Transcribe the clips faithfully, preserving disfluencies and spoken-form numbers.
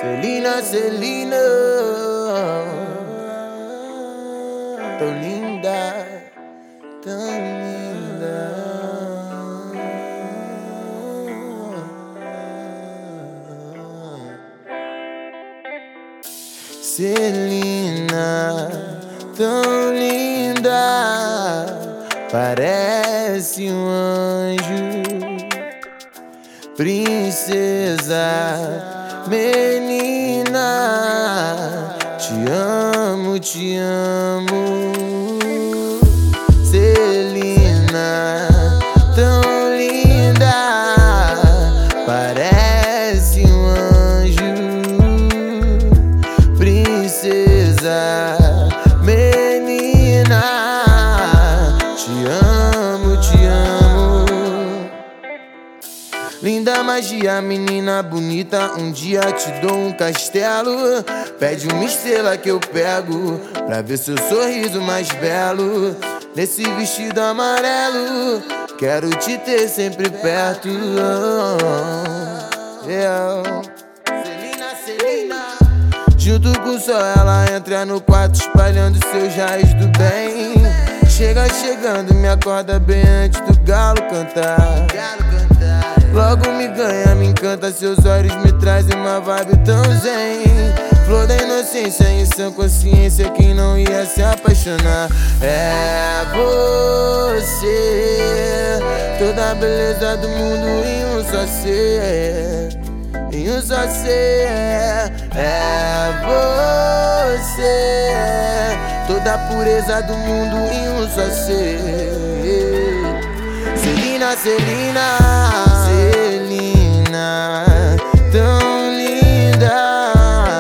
Celina, Celina, tão linda, tão linda. Celina, tão linda, parece um anjo, princesa, menina, te amo, te amo. Celina, tão linda, parece um anjo, princesa, menina, te amo, te amo. Linda magia, menina bonita, um dia te dou um castelo. Pede uma estrela que eu pego, pra ver seu sorriso mais belo. Nesse vestido amarelo, quero te ter sempre perto. Yeah. Celina, Celina. Junto com o sol ela entra no quarto, espalhando seus raios do bem. Chega chegando, me acorda bem antes do galo cantar. Logo me ganha, me encanta, seus olhos me trazem uma vibe tão zen. Flor da inocência, em sã consciência, quem não ia se apaixonar. É você, toda a beleza do mundo em um só ser, em um só ser. É você, toda a pureza do mundo em um só ser. Celina, Celina, Celina, tão linda,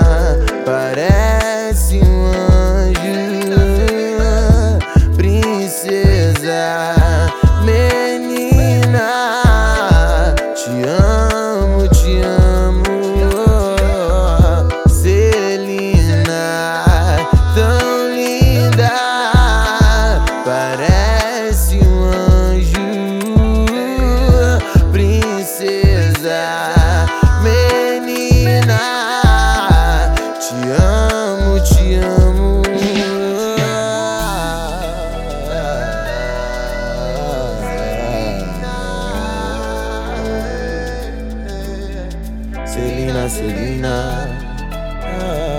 parece um anjo, princesa, menina, te amo, te amo. Celina, tão linda, parece um anjo, princesa, menina, te amo, te amo. Celina, Celina.